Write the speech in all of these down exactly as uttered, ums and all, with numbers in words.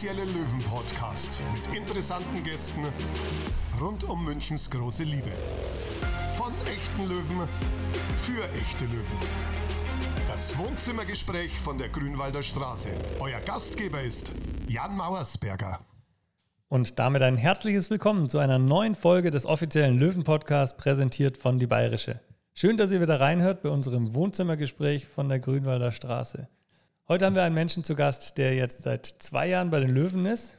offizielle Löwen-Podcast mit interessanten Gästen rund um Münchens große Liebe. Von echten Löwen für echte Löwen. Das Wohnzimmergespräch von der Grünwalder Straße. Euer Gastgeber ist Jan Mauersberger. Und damit ein herzliches Willkommen zu einer neuen Folge des offiziellen Löwen-Podcasts, präsentiert von Die Bayerische. Schön, dass ihr wieder reinhört bei unserem Wohnzimmergespräch von der Grünwalder Straße. Heute haben wir einen Menschen zu Gast, der jetzt seit zwei Jahren bei den Löwen ist,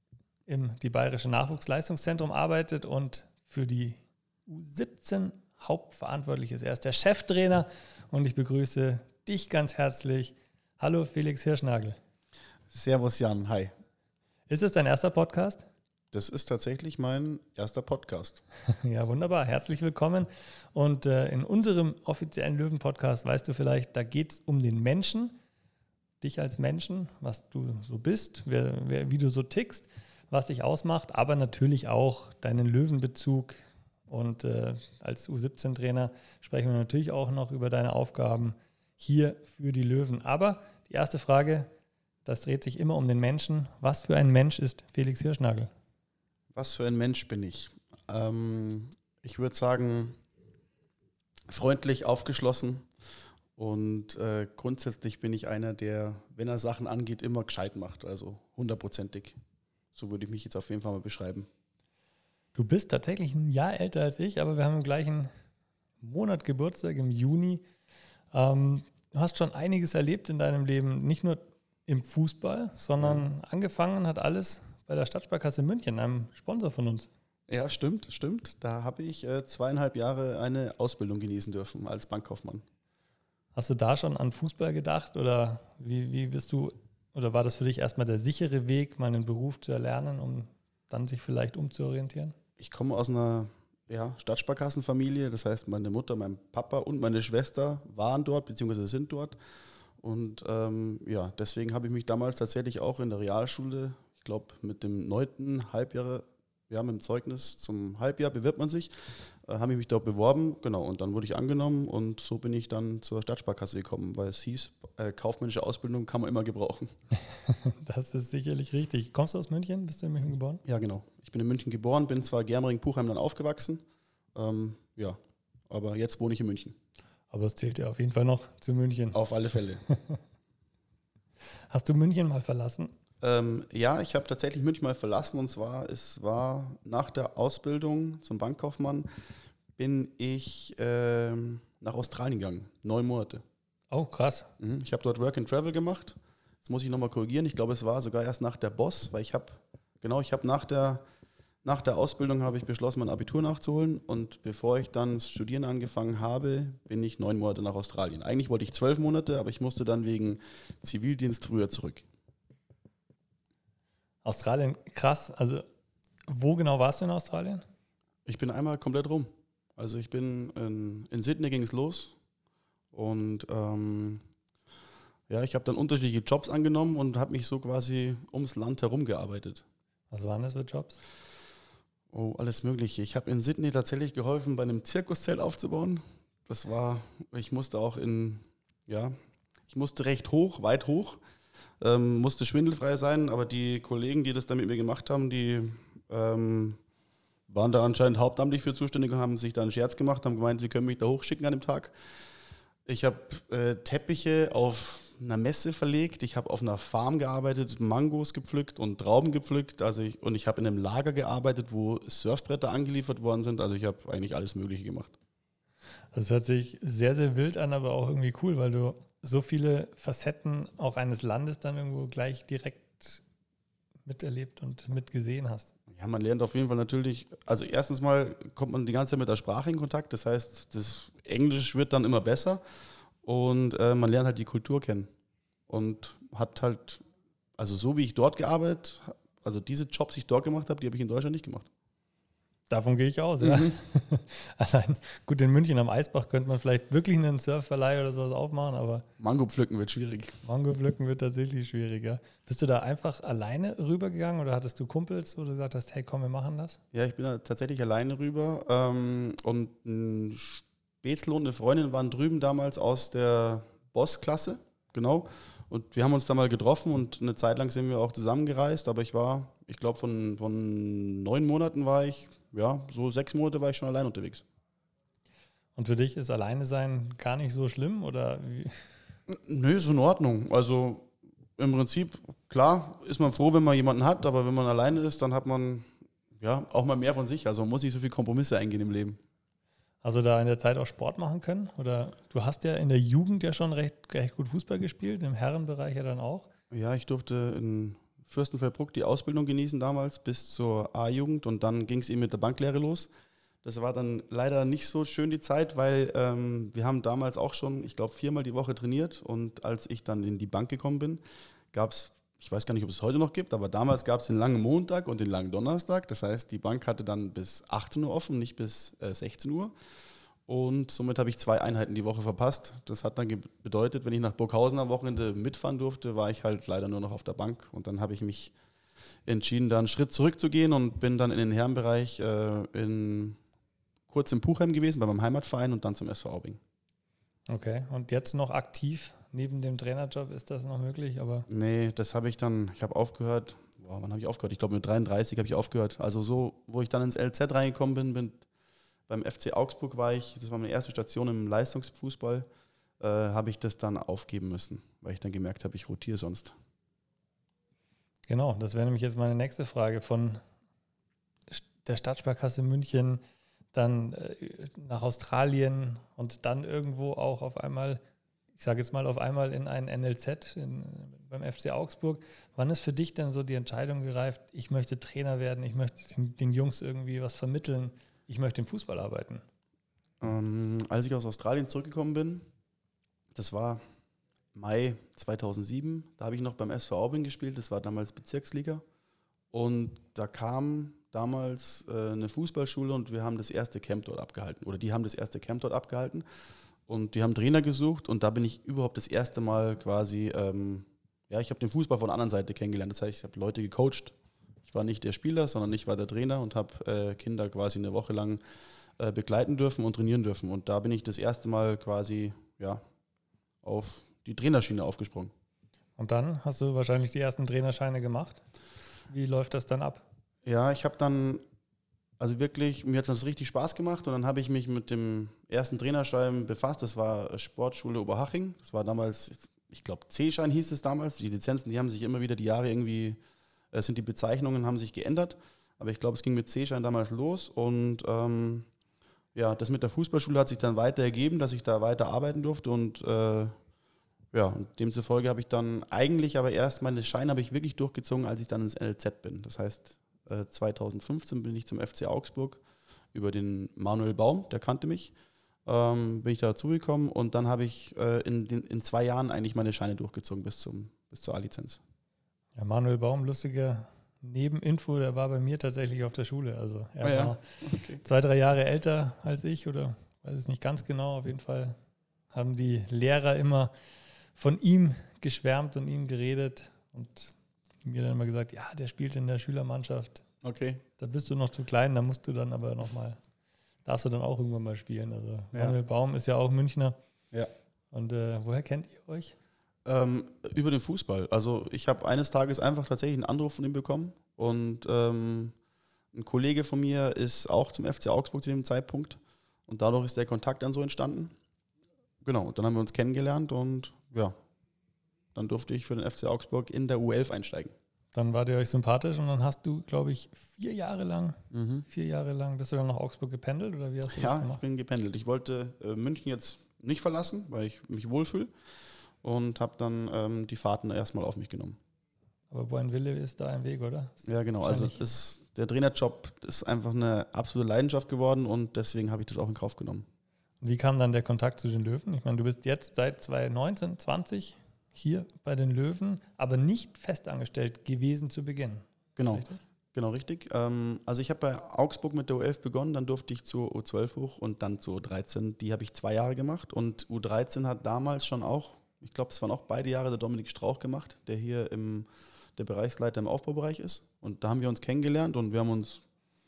im Die Bayerische Nachwuchsleistungszentrum arbeitet und für die U siebzehn hauptverantwortlich ist. Er ist der Cheftrainer und ich begrüße dich ganz herzlich. Hallo Felix Hirschnagel. Servus Jan, hi. Ist es dein erster Podcast? Das ist tatsächlich mein erster Podcast. Ja, wunderbar. Herzlich willkommen. Und äh, in unserem offiziellen Löwen-Podcast, weißt du vielleicht, da geht es um den Menschen, dich als Menschen, was du so bist, wer, wer, wie du so tickst, was dich ausmacht, aber natürlich auch deinen Löwenbezug. Und äh, als U siebzehn Trainer sprechen wir natürlich auch noch über deine Aufgaben hier für die Löwen. Aber die erste Frage, das dreht sich immer um den Menschen. Was für ein Mensch ist Felix Hirschnagel? Was für ein Mensch bin ich? Ähm, ich würde sagen, freundlich, aufgeschlossen. Und äh, grundsätzlich bin ich einer, der, wenn er Sachen angeht, immer gescheit macht, also hundertprozentig. So würde ich mich jetzt auf jeden Fall mal beschreiben. Du bist tatsächlich ein Jahr älter als ich, aber wir haben im gleichen Monat Geburtstag, im Juni. Ähm, du hast schon einiges erlebt in deinem Leben, nicht nur im Fußball, sondern angefangen hat alles bei der Stadtsparkasse München, einem Sponsor von uns. Ja, stimmt, stimmt. Da habe ich äh, zweieinhalb Jahre eine Ausbildung genießen dürfen als Bankkaufmann. Hast du da schon an Fußball gedacht oder wie, wie bist du, oder war das für dich erstmal der sichere Weg, mal einen Beruf zu erlernen, um dann sich vielleicht umzuorientieren? Ich komme aus einer ja, Stadtsparkassenfamilie, das heißt meine Mutter, mein Papa und meine Schwester waren dort bzw. sind dort. Und ähm, ja, deswegen habe ich mich damals tatsächlich auch in der Realschule, ich glaube mit dem neunten Halbjahr, wir haben im Zeugnis zum Halbjahr bewirbt man sich, äh, habe ich mich dort beworben, genau, und dann wurde ich angenommen und so bin ich dann zur Stadtsparkasse gekommen, weil es hieß, äh, kaufmännische Ausbildung kann man immer gebrauchen. Das ist sicherlich richtig. Kommst du aus München? Bist du in München geboren? Ja, genau. Ich bin in München geboren, bin zwar Germering-Puchheim dann aufgewachsen, ähm, ja, aber jetzt wohne ich in München. Aber es zählt ja auf jeden Fall noch zu München. Auf alle Fälle. Hast du München mal verlassen? Ähm, ja, ich habe tatsächlich München mal verlassen und zwar, es war nach der Ausbildung zum Bankkaufmann, bin ich ähm, nach Australien gegangen, neun Monate. Oh, krass. Mhm. Ich habe dort Work and Travel gemacht, jetzt muss ich nochmal korrigieren, ich glaube es war sogar erst nach der B O S, weil ich habe, genau, ich habe nach der, nach der Ausbildung habe ich beschlossen, mein Abitur nachzuholen und bevor ich dann das Studieren angefangen habe, bin ich neun Monate nach Australien. Eigentlich wollte ich zwölf Monate, aber ich musste dann wegen Zivildienst früher zurück. Australien, krass. Also, wo genau warst du in Australien? Ich bin einmal komplett rum. Also ich bin in, in Sydney ging es los und ähm, ja, ich habe dann unterschiedliche Jobs angenommen und habe mich so quasi ums Land herum gearbeitet. Was waren das für Jobs? Oh, alles Mögliche. Ich habe in Sydney tatsächlich geholfen, bei einem Zirkuszelt aufzubauen. Das war, ich musste auch in, ja, ich musste recht hoch, weit hoch. Ähm, musste schwindelfrei sein, aber die Kollegen, die das dann mit mir gemacht haben, die ähm, waren da anscheinend hauptamtlich für zuständig und haben sich da einen Scherz gemacht, haben gemeint, sie können mich da hochschicken an dem Tag. Ich habe äh, Teppiche auf einer Messe verlegt, ich habe auf einer Farm gearbeitet, Mangos gepflückt und Trauben gepflückt, also ich, und ich habe in einem Lager gearbeitet, wo Surfbretter angeliefert worden sind, also ich habe eigentlich alles Mögliche gemacht. Das hört sich sehr, sehr wild an, aber auch irgendwie cool, weil du so viele Facetten auch eines Landes dann irgendwo gleich direkt miterlebt und mitgesehen hast. Ja, man lernt auf jeden Fall natürlich, also erstens mal kommt man die ganze Zeit mit der Sprache in Kontakt, das heißt, das Englisch wird dann immer besser und äh, man lernt halt die Kultur kennen und hat halt, also so wie ich dort gearbeitet, also diese Jobs, die ich dort gemacht habe, die habe ich in Deutschland nicht gemacht. Davon gehe ich aus, ja. Mhm. Allein, gut, in München am Eisbach könnte man vielleicht wirklich einen Surfverleih oder sowas aufmachen, aber Mango pflücken wird schwierig. Mango pflücken wird tatsächlich schwieriger. Bist du da einfach alleine rübergegangen oder hattest du Kumpels, wo du gesagt hast, hey komm, wir machen das? Ja, ich bin da tatsächlich alleine rüber ähm, und ein Spätzle und eine Freundin waren drüben damals aus der Boss-Klasse, genau. Und wir haben uns da mal getroffen und eine Zeit lang sind wir auch zusammengereist, aber ich war, ich glaube von, von neun Monaten war ich, ja, so sechs Monate war ich schon allein unterwegs. Und für dich ist alleine sein gar nicht so schlimm, oder wie? Nö, ist in Ordnung. Also im Prinzip, klar, ist man froh, wenn man jemanden hat, aber wenn man alleine ist, dann hat man ja auch mal mehr von sich. Also man muss nicht so viele Kompromisse eingehen im Leben. Also da in der Zeit auch Sport machen können? Oder du hast ja in der Jugend ja schon recht, recht gut Fußball gespielt, im Herrenbereich ja dann auch. Ja, ich durfte in Fürstenfeldbruck die Ausbildung genießen damals bis zur A-Jugend und dann ging es eben mit der Banklehre los. Das war dann leider nicht so schön die Zeit, weil ähm, wir haben damals auch schon, ich glaube, viermal die Woche trainiert und als ich dann in die Bank gekommen bin, gab es, ich weiß gar nicht, ob es heute noch gibt, aber damals gab es den langen Montag und den langen Donnerstag. Das heißt, die Bank hatte dann bis achtzehn Uhr offen, nicht bis äh, sechzehn Uhr. Und somit habe ich zwei Einheiten die Woche verpasst. Das hat dann ge- bedeutet, wenn ich nach Burghausen am Wochenende mitfahren durfte, war ich halt leider nur noch auf der Bank. Und dann habe ich mich entschieden, da einen Schritt zurückzugehen und bin dann in den Herrenbereich äh, in, kurz in Puchheim gewesen, bei meinem Heimatverein und dann zum S V Aubing. Okay, und jetzt noch aktiv neben dem Trainerjob, ist das noch möglich? Aber Nee, das habe ich dann, ich habe aufgehört, boah, wann habe ich aufgehört? Ich glaube mit dreiunddreißig habe ich aufgehört. Also so, wo ich dann ins L Z reingekommen bin, bin beim F C Augsburg war ich, das war meine erste Station im Leistungsfußball, äh, habe ich das dann aufgeben müssen, weil ich dann gemerkt habe, ich rotiere sonst. genau, das wäre nämlich jetzt meine nächste Frage. Von der Stadtsparkasse München dann äh, nach Australien und dann irgendwo auch auf einmal, ich sage jetzt mal auf einmal in ein N L Z in, beim F C Augsburg. Wann ist für dich denn so die Entscheidung gereift, ich möchte Trainer werden, ich möchte den, den Jungs irgendwie was vermitteln, ich möchte im Fußball arbeiten? Ähm, als ich aus Australien zurückgekommen bin, das war Mai zweitausendsieben, da habe ich noch beim S V Aubing gespielt, das war damals Bezirksliga und da kam damals äh, eine Fußballschule und wir haben das erste Camp dort abgehalten oder die haben das erste Camp dort abgehalten und die haben Trainer gesucht und da bin ich überhaupt das erste Mal quasi, ähm, ja, ich habe den Fußball von der anderen Seite kennengelernt, das heißt, ich habe Leute gecoacht. Ich war nicht der Spieler, sondern ich war der Trainer und habe äh, Kinder quasi eine Woche lang äh, begleiten dürfen und trainieren dürfen. Und da bin ich das erste Mal quasi ja, auf die Trainerschiene aufgesprungen. Und dann hast du wahrscheinlich die ersten Trainerscheine gemacht. Wie läuft das dann ab? Ja, ich habe dann, also wirklich, mir hat das richtig Spaß gemacht und dann habe ich mich mit dem ersten Trainerschein befasst. Das war Sportschule Oberhaching. Das war damals, ich glaube C-Schein hieß es damals. Die Lizenzen, die haben sich immer wieder die Jahre irgendwie... Es sind die Bezeichnungen, haben sich geändert, aber ich glaube, es ging mit C-Schein damals los und ähm, ja, das mit der Fußballschule hat sich dann weiter ergeben, dass ich da weiter arbeiten durfte und äh, ja, und demzufolge habe ich dann eigentlich aber erst meine Scheine habe ich wirklich durchgezogen, als ich dann ins N L Z bin. Das heißt, äh, zweitausendfünfzehn bin ich zum F C Augsburg über den Manuel Baum, der kannte mich, ähm, bin ich da dazugekommen und dann habe ich äh, in, den, in zwei Jahren eigentlich meine Scheine durchgezogen bis, zum, bis zur A-Lizenz. Ja, Manuel Baum, lustiger Nebeninfo, der war bei mir tatsächlich auf der Schule. Also er oh ja. war okay. zwei, drei Jahre älter als ich oder weiß es nicht ganz genau. Auf jeden Fall haben die Lehrer immer von ihm geschwärmt und ihm geredet und mir dann immer gesagt, ja, der spielt in der Schülermannschaft. Okay. Da bist du noch zu klein, da musst du dann aber nochmal, darfst du dann auch irgendwann mal spielen. Also Ja. Manuel Baum ist ja auch Münchner. Ja. Und äh, woher kennt ihr euch? Ähm, über den Fußball. Also ich habe eines Tages einfach tatsächlich einen Anruf von ihm bekommen und ähm, ein Kollege von mir ist auch zum F C Augsburg zu dem Zeitpunkt und dadurch ist der Kontakt dann so entstanden. Genau, und dann haben wir uns kennengelernt und ja, dann durfte ich für den F C Augsburg in der U elf einsteigen. Dann wart ihr euch sympathisch und dann hast du, glaube ich, vier Jahre lang, Mhm. vier Jahre lang, bist du dann nach Augsburg gependelt oder wie hast du das Ja, ich gemacht? bin gependelt. Ich wollte äh, München jetzt nicht verlassen, weil ich mich wohlfühle und habe dann ähm, die Fahrten erstmal auf mich genommen. Aber Boinville ist da ein Weg, oder? Ja, genau. Also Wahrscheinlich. ist, der Trainerjob ist einfach eine absolute Leidenschaft geworden und deswegen habe ich das auch in Kauf genommen. Wie kam dann der Kontakt zu den Löwen? Ich meine, du bist jetzt seit zwanzig neunzehn, zwanzig hier bei den Löwen, aber nicht festangestellt gewesen zu Beginn. Genau, Richtig? genau richtig. Ähm, also ich habe bei Augsburg mit der U elf begonnen, dann durfte ich zur U zwölf hoch und dann zur U dreizehn. Die habe ich zwei Jahre gemacht und U dreizehn hat damals schon auch, ich glaube, es waren auch beide Jahre der Dominik Strauch gemacht, der hier im, der Bereichsleiter im Aufbaubereich ist. Und da haben wir uns kennengelernt und wir haben uns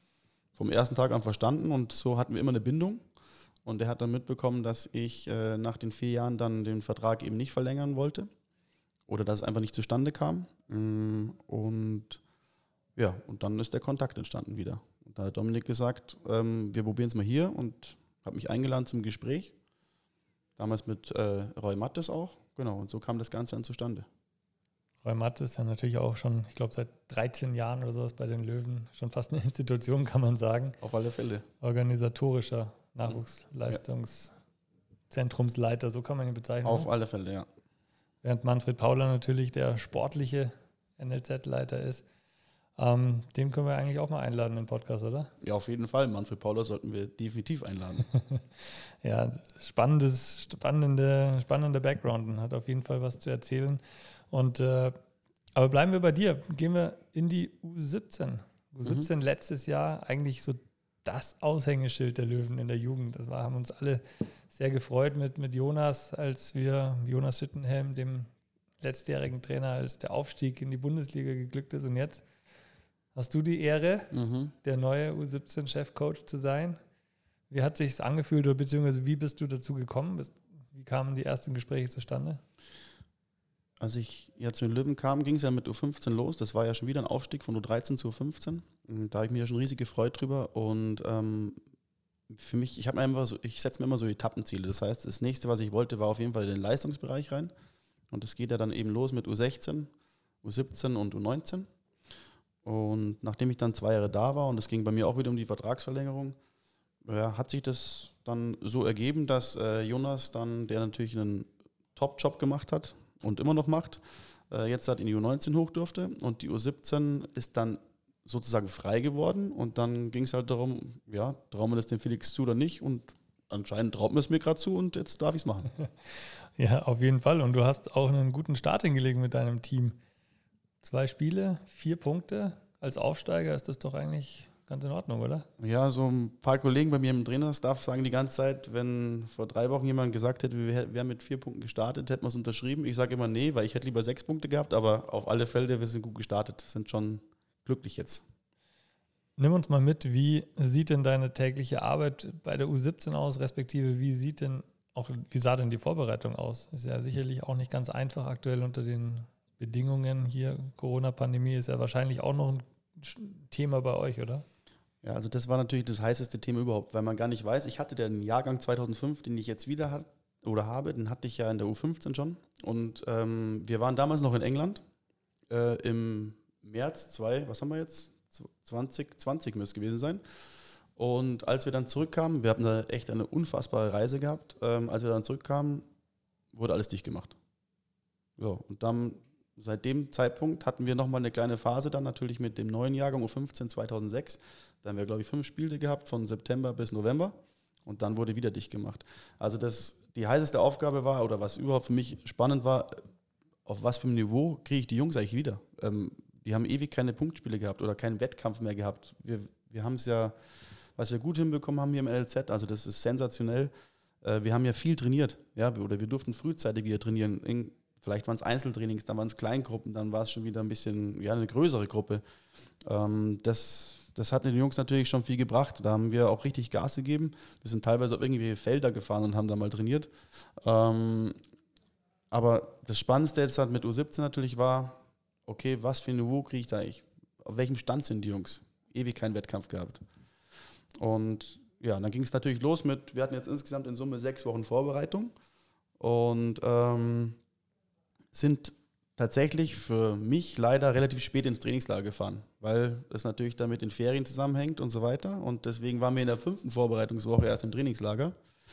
vom ersten Tag an verstanden und so hatten wir immer eine Bindung. Und er hat dann mitbekommen, dass ich äh, nach den vier Jahren dann den Vertrag eben nicht verlängern wollte. oder dass es einfach nicht zustande kam. Und ja, und dann ist der Kontakt entstanden wieder. Und da hat Dominik gesagt, ähm, wir probieren es mal hier und habe mich eingeladen zum Gespräch. Damals mit äh, Roy Mattes auch. Genau, und so kam das Ganze dann zustande. Roy Mattes ist ja natürlich auch schon, ich glaube, seit dreizehn Jahren oder sowas bei den Löwen. Schon fast eine Institution, kann man sagen. Auf alle Fälle. Organisatorischer Nachwuchsleistungszentrumsleiter, so kann man ihn bezeichnen. Auf alle Fälle, ja. Während Manfred Pauler natürlich der sportliche N L Z-Leiter ist. Ähm, den können wir eigentlich auch mal einladen im Podcast, oder? Ja, auf jeden Fall. Manfred Pauler sollten wir definitiv einladen. Ja, spannendes, spannende, spannender Background und hat auf jeden Fall was zu erzählen. Und, äh, aber bleiben wir bei dir. Gehen wir in die U siebzehn. U siebzehn mhm. letztes Jahr eigentlich so das Aushängeschild der Löwen in der Jugend. Das war, haben uns alle sehr gefreut mit, mit Jonas, als wir Jonas Schüttenhelm, dem letztjährigen Trainer, als der Aufstieg in die Bundesliga geglückt ist. Und jetzt hast du die Ehre, mhm. der neue U siebzehn-Chefcoach zu sein. Wie hat es sich angefühlt oder beziehungsweise wie bist du dazu gekommen? Wie kamen die ersten Gespräche zustande? Als ich ja zu den Löwen kam, ging es ja mit U fünfzehn los. Das war ja schon wieder ein Aufstieg von U dreizehn zu U fünfzehn. Da habe ich mich ja schon riesig gefreut drüber. Und ähm, für mich, ich habe mir einfach so, ich setze mir immer so Etappenziele. Das heißt, das nächste, was ich wollte, war auf jeden Fall in den Leistungsbereich rein. Und das geht ja dann eben los mit U sechzehn, U siebzehn und U neunzehn. Und nachdem ich dann zwei Jahre da war und es ging bei mir auch wieder um die Vertragsverlängerung, ja, hat sich das dann so ergeben, dass äh, Jonas dann, der natürlich einen Top-Job gemacht hat und immer noch macht, äh, jetzt halt in die U neunzehn hoch durfte und die U siebzehn ist dann sozusagen frei geworden und dann ging es halt darum, ja, trauen wir das dem Felix zu oder nicht und anscheinend traut mir es mir gerade zu und jetzt darf ich es machen. Ja, auf jeden Fall und du hast auch einen guten Start hingelegt mit deinem Team. Zwei Spiele, vier Punkte. Als Aufsteiger ist das doch eigentlich ganz in Ordnung, oder? Ja, so ein paar Kollegen bei mir im Trainerstaff sagen die ganze Zeit, wenn vor drei Wochen jemand gesagt hätte, wir wären mit vier Punkten gestartet, hätten wir es unterschrieben. Ich sage immer nee, weil ich hätte lieber sechs Punkte gehabt, aber auf alle Fälle, wir sind gut gestartet, sind schon glücklich jetzt. Nimm uns mal mit, wie sieht denn deine tägliche Arbeit bei der U siebzehn aus, respektive wie sieht denn auch, wie sah denn die Vorbereitung aus? Ist ja sicherlich auch nicht ganz einfach aktuell unter den Bedingungen hier. Corona-Pandemie ist ja wahrscheinlich auch noch ein Thema bei euch, oder? Ja, also das war natürlich das heißeste Thema überhaupt, weil man gar nicht weiß, ich hatte den Jahrgang zweitausendfünf, den ich jetzt wieder hat, oder habe, den hatte ich ja in der U fünfzehn schon und ähm, wir waren damals noch in England äh, im März zwei, was haben wir jetzt? zwanzig zwanzig müsste es gewesen sein. Und als wir dann zurückkamen, wir hatten da echt eine unfassbare Reise gehabt, ähm, als wir dann zurückkamen, wurde alles dicht gemacht. So, und dann seit dem Zeitpunkt hatten wir nochmal eine kleine Phase dann natürlich mit dem neuen Jahrgang U fünfzehn zweitausendsechs. Da haben wir, glaube ich, fünf Spiele gehabt von September bis November und dann wurde wieder dicht gemacht. Also das, die heißeste Aufgabe war, oder was überhaupt für mich spannend war, auf was für einem Niveau kriege ich die Jungs eigentlich wieder? Ähm, die haben ewig keine Punktspiele gehabt oder keinen Wettkampf mehr gehabt. Wir, wir haben es ja, was wir gut hinbekommen haben hier im N L Z, also das ist sensationell. Äh, wir haben ja viel trainiert, ja, oder wir durften frühzeitig wieder trainieren. In, Vielleicht waren es Einzeltrainings, dann waren es Kleingruppen, dann war es schon wieder ein bisschen, ja, eine größere Gruppe. Ähm, das, das hat den Jungs natürlich schon viel gebracht. Da haben wir auch richtig Gas gegeben. Wir sind teilweise auf irgendwelche Felder gefahren und haben da mal trainiert. Ähm, aber das Spannendste jetzt halt mit U siebzehn natürlich war, okay, was für ein Niveau kriege ich da eigentlich? Auf welchem Stand sind die Jungs? Ewig keinen Wettkampf gehabt. Und ja, dann ging es natürlich los mit, wir hatten jetzt insgesamt in Summe sechs Wochen Vorbereitung. Und ähm, sind tatsächlich für mich leider relativ spät ins Trainingslager gefahren, weil es natürlich dann mit den Ferien zusammenhängt und so weiter. Und deswegen waren wir in der fünften Vorbereitungswoche erst im Trainingslager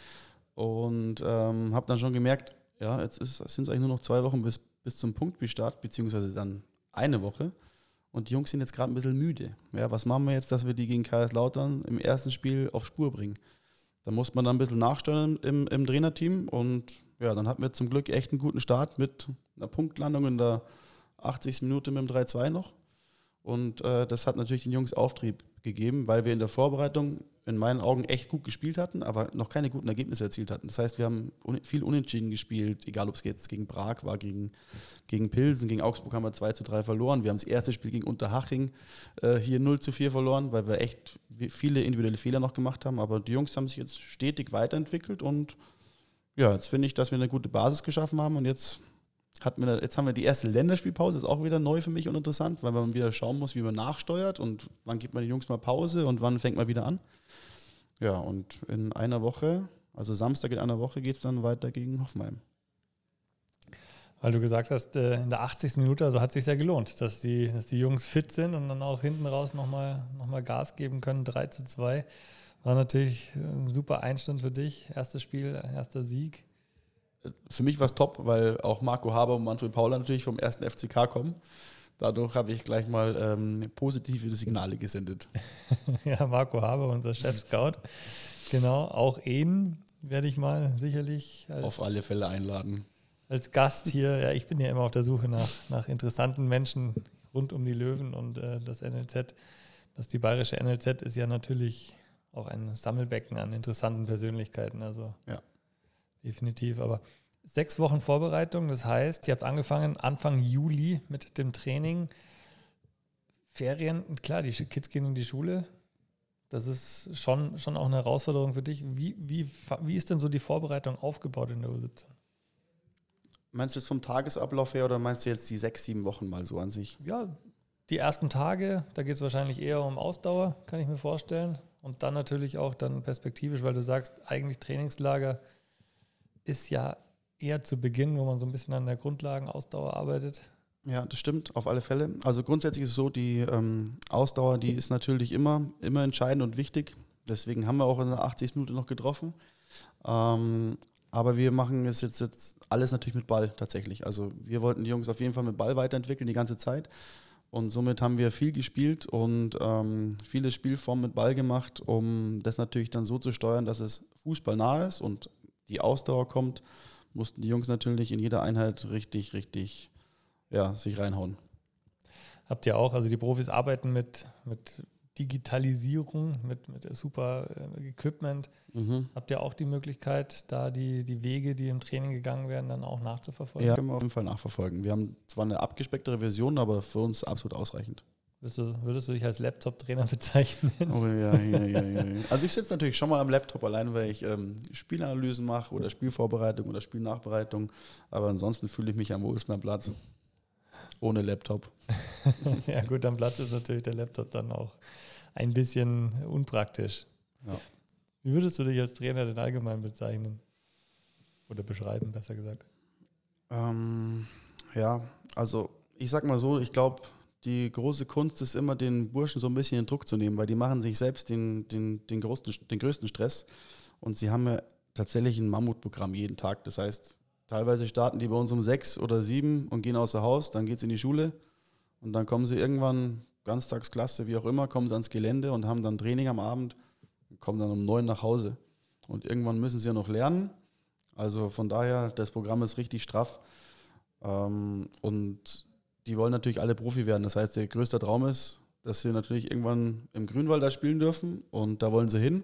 und ähm, habe dann schon gemerkt, ja, jetzt sind es eigentlich nur noch zwei Wochen bis, bis zum Punktspielstart, beziehungsweise dann eine Woche. Und die Jungs sind jetzt gerade ein bisschen müde. Ja, was machen wir jetzt, dass wir die gegen Kaiserslautern im ersten Spiel auf Spur bringen? Da muss man dann ein bisschen nachsteuern im, im Trainerteam und ja, dann hatten wir zum Glück echt einen guten Start mit einer Punktlandung in der achtzigsten Minute mit dem drei zwei noch. Und äh, das hat natürlich den Jungs Auftrieb gegeben, weil wir in der Vorbereitung in meinen Augen echt gut gespielt hatten, aber noch keine guten Ergebnisse erzielt hatten. Das heißt, wir haben un- viel Unentschieden gespielt, egal ob es jetzt gegen Prag war, gegen, gegen Pilsen, gegen Augsburg haben wir zwei zu drei verloren. Wir haben das erste Spiel gegen Unterhaching äh, hier null zu vier verloren, weil wir echt viele individuelle Fehler noch gemacht haben. Aber die Jungs haben sich jetzt stetig weiterentwickelt und ja, jetzt finde ich, dass wir eine gute Basis geschaffen haben und jetzt hatten wir, jetzt haben wir die erste Länderspielpause, ist auch wieder neu für mich und interessant, weil man wieder schauen muss, wie man nachsteuert und wann gibt man den Jungs mal Pause und wann fängt man wieder an. Ja, und in einer Woche, also Samstag in einer Woche, geht es dann weiter gegen Hoffenheim. Weil du gesagt hast, in der achtzigsten Minute, also hat es sich ja gelohnt, dass die, dass die Jungs fit sind und dann auch hinten raus nochmal noch mal Gas geben können. drei zu zwei war natürlich ein super Einstand für dich. Erstes Spiel, erster Sieg. Für mich war es top, weil auch Marco Haber und Manuel Paula natürlich vom ersten F C K kommen. Dadurch habe ich gleich mal ähm, positive Signale gesendet. Ja, Marco Haber, unser Chef-Scout. Genau, auch ihn werde ich mal sicherlich als, auf alle Fälle einladen. Als Gast hier. Ja, ich bin ja immer auf der Suche nach, nach interessanten Menschen rund um die Löwen und äh, das N L Z. Das die bayerische N L Z ist ja natürlich auch ein Sammelbecken an interessanten Persönlichkeiten. Also ja, definitiv. Aber sechs Wochen Vorbereitung, das heißt, ihr habt angefangen Anfang Juli mit dem Training. Ferien, klar, die Kids gehen in die Schule. Das ist schon, schon auch eine Herausforderung für dich. Wie, wie, wie ist denn so die Vorbereitung aufgebaut in der U siebzehn? Meinst du jetzt vom Tagesablauf her oder meinst du jetzt die sechs, sieben Wochen mal so an sich? Ja, die ersten Tage, da geht es wahrscheinlich eher um Ausdauer, kann ich mir vorstellen. Und dann natürlich auch dann perspektivisch, weil du sagst, eigentlich Trainingslager ist ja eher zu Beginn, wo man so ein bisschen an der Grundlagenausdauer arbeitet. Ja, das stimmt, auf alle Fälle. Also grundsätzlich ist es so, die ähm, Ausdauer, die ist natürlich immer, immer entscheidend und wichtig. Deswegen haben wir auch in der achtzigsten Minute noch getroffen. Ähm, aber wir machen es jetzt, jetzt alles natürlich mit Ball tatsächlich. Also wir wollten die Jungs auf jeden Fall mit Ball weiterentwickeln die ganze Zeit. Und somit haben wir viel gespielt und ähm, viele Spielformen mit Ball gemacht, um das natürlich dann so zu steuern, dass es fußballnah ist und die Ausdauer kommt, mussten die Jungs natürlich in jeder Einheit richtig, richtig ja, sich reinhauen. Habt ihr auch, also die Profis arbeiten mit, mit Digitalisierung, mit, mit super äh, Equipment. Mhm. Habt ihr auch die Möglichkeit, da die, die Wege, die im Training gegangen werden, dann auch nachzuverfolgen? Ja, können wir auf jeden Fall nachverfolgen. Wir haben zwar eine abgespecktere Version, aber für uns absolut ausreichend. Würdest du, würdest du dich als Laptop-Trainer bezeichnen? Oh ja, ja, ja, ja. Also ich sitze natürlich schon mal am Laptop, allein weil ich ähm, Spielanalysen mache oder Spielvorbereitung oder Spielnachbereitung. Aber ansonsten fühle ich mich am wohlsten am Platz. Ohne Laptop. Ja gut, am Platz ist natürlich der Laptop dann auch ein bisschen unpraktisch. Ja. Wie würdest du dich als Trainer denn allgemein bezeichnen? Oder beschreiben, besser gesagt? Ähm, ja, also ich sag mal so, ich glaube, die große Kunst ist immer, den Burschen so ein bisschen den Druck zu nehmen, weil die machen sich selbst den, den, den, größten, den größten Stress und sie haben ja tatsächlich ein Mammutprogramm jeden Tag. Das heißt, teilweise starten die bei uns um sechs oder sieben und gehen außer Haus, dann geht es in die Schule und dann kommen sie irgendwann, Ganztagsklasse, wie auch immer, kommen sie ans Gelände und haben dann Training am Abend und kommen dann um neun nach Hause. Und irgendwann müssen sie ja noch lernen. Also von daher, das Programm ist richtig straff. Ähm, und die wollen natürlich alle Profi werden. Das heißt, der größte Traum ist, dass sie natürlich irgendwann im Grünwald da spielen dürfen und da wollen sie hin.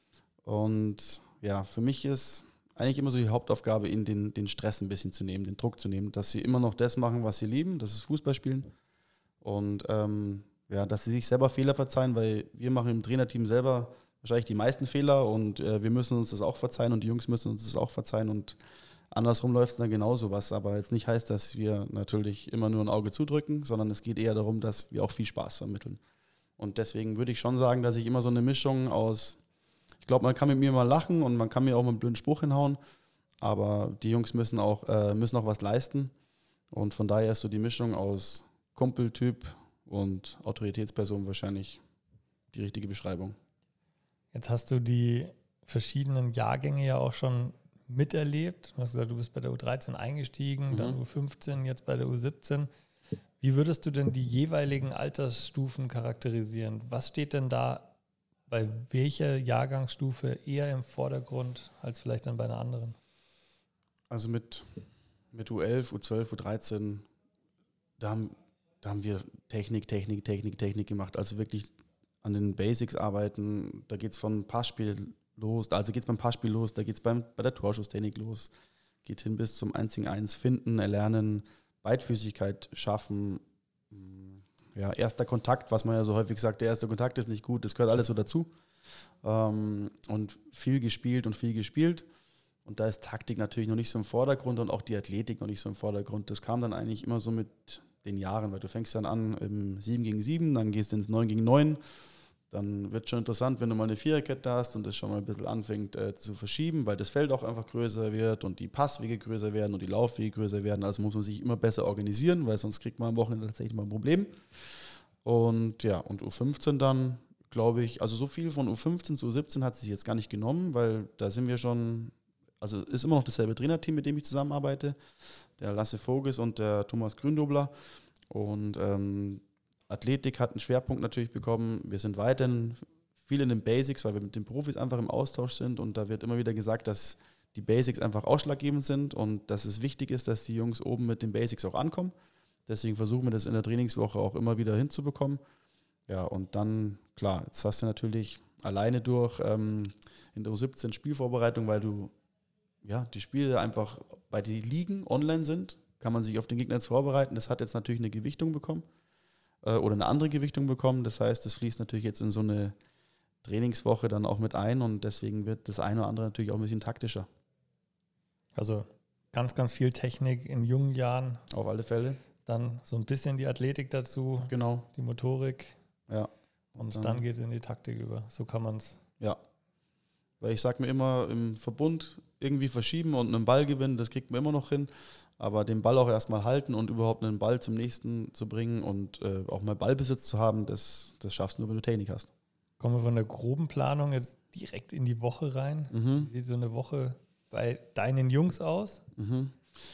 Und ja, für mich ist eigentlich immer so die Hauptaufgabe, ihnen den, den Stress ein bisschen zu nehmen, den Druck zu nehmen, dass sie immer noch das machen, was sie lieben, das ist Fußball spielen. Und ähm, ja, dass sie sich selber Fehler verzeihen, weil wir machen im Trainerteam selber wahrscheinlich die meisten Fehler und äh, wir müssen uns das auch verzeihen und die Jungs müssen uns das auch verzeihen und andersrum läuft es dann genauso, was aber jetzt nicht heißt, dass wir natürlich immer nur ein Auge zudrücken, sondern es geht eher darum, dass wir auch viel Spaß vermitteln. Und deswegen würde ich schon sagen, dass ich immer so eine Mischung aus, ich glaube, man kann mit mir mal lachen und man kann mir auch mal einen blöden Spruch hinhauen, aber die Jungs müssen auch, äh, müssen auch was leisten und von daher ist so die Mischung aus Kumpeltyp und Autoritätsperson wahrscheinlich die richtige Beschreibung. Jetzt hast du die verschiedenen Jahrgänge ja auch schon miterlebt. Du hast gesagt, du bist bei der U dreizehn eingestiegen, mhm. dann U fünfzehn, jetzt bei der U siebzehn. Wie würdest du denn die jeweiligen Altersstufen charakterisieren? Was steht denn da bei welcher Jahrgangsstufe eher im Vordergrund als vielleicht dann bei einer anderen? Also mit, mit U elf, U zwölf, U dreizehn, da haben Da haben wir Technik, Technik, Technik, Technik gemacht. Also wirklich an den Basics arbeiten. Da geht es von Passspiel los. Also geht es beim Passspiel los. Da geht es bei der Torschusstechnik los. Geht hin bis zum eins gegen eins finden, erlernen, Beidfüßigkeit schaffen. Ja, erster Kontakt, was man ja so häufig sagt, der erste Kontakt ist nicht gut. Das gehört alles so dazu. Und viel gespielt und viel gespielt. Und da ist Taktik natürlich noch nicht so im Vordergrund und auch die Athletik noch nicht so im Vordergrund. Das kam dann eigentlich immer so mit den Jahren, weil du fängst dann an im sieben gegen sieben, dann gehst du ins neun gegen neun. Dann wird schon interessant, wenn du mal eine Viererkette hast und das schon mal ein bisschen anfängt äh, zu verschieben, weil das Feld auch einfach größer wird und die Passwege größer werden und die Laufwege größer werden. Also muss man sich immer besser organisieren, weil sonst kriegt man am Wochenende tatsächlich mal ein Problem. Und ja, und U fünfzehn dann, glaube ich, also so viel von U fünfzehn zu U siebzehn hat sich jetzt gar nicht genommen, weil da sind wir schon, also ist immer noch dasselbe Trainerteam, mit dem ich zusammenarbeite, der Lasse Voges und der Thomas Gründobler. Und ähm, Athletik hat einen Schwerpunkt natürlich bekommen. Wir sind weiterhin viel in den Basics, weil wir mit den Profis einfach im Austausch sind und da wird immer wieder gesagt, dass die Basics einfach ausschlaggebend sind und dass es wichtig ist, dass die Jungs oben mit den Basics auch ankommen. Deswegen versuchen wir das in der Trainingswoche auch immer wieder hinzubekommen. Ja, und dann, klar, jetzt hast du natürlich alleine durch ähm, in der U siebzehn Spielvorbereitung, weil du, ja, die Spiele einfach bei den Ligen online sind, kann man sich auf den Gegner jetzt vorbereiten. Das hat jetzt natürlich eine Gewichtung bekommen. Oder eine andere Gewichtung bekommen. Das heißt, das fließt natürlich jetzt in so eine Trainingswoche dann auch mit ein und deswegen wird das eine oder andere natürlich auch ein bisschen taktischer. Also ganz, ganz viel Technik in jungen Jahren. Auf alle Fälle. Dann so ein bisschen die Athletik dazu, genau, die Motorik. Ja. Und, und dann, dann geht es in die Taktik über. So kann man es. Ja. Weil ich sage mir immer, im Verbund irgendwie verschieben und einen Ball gewinnen, das kriegt man immer noch hin. Aber den Ball auch erstmal halten und überhaupt einen Ball zum nächsten zu bringen und äh, auch mal Ballbesitz zu haben, das, das schaffst du nur, wenn du Technik hast. Kommen wir von der groben Planung jetzt direkt in die Woche rein. Mhm. Wie sieht so eine Woche bei deinen Jungs aus? Mhm.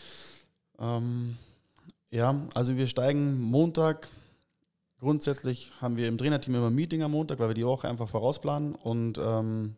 Ähm, ja, also wir steigen Montag. Grundsätzlich haben wir im Trainerteam immer ein Meeting am Montag, weil wir die Woche einfach vorausplanen. Und ähm,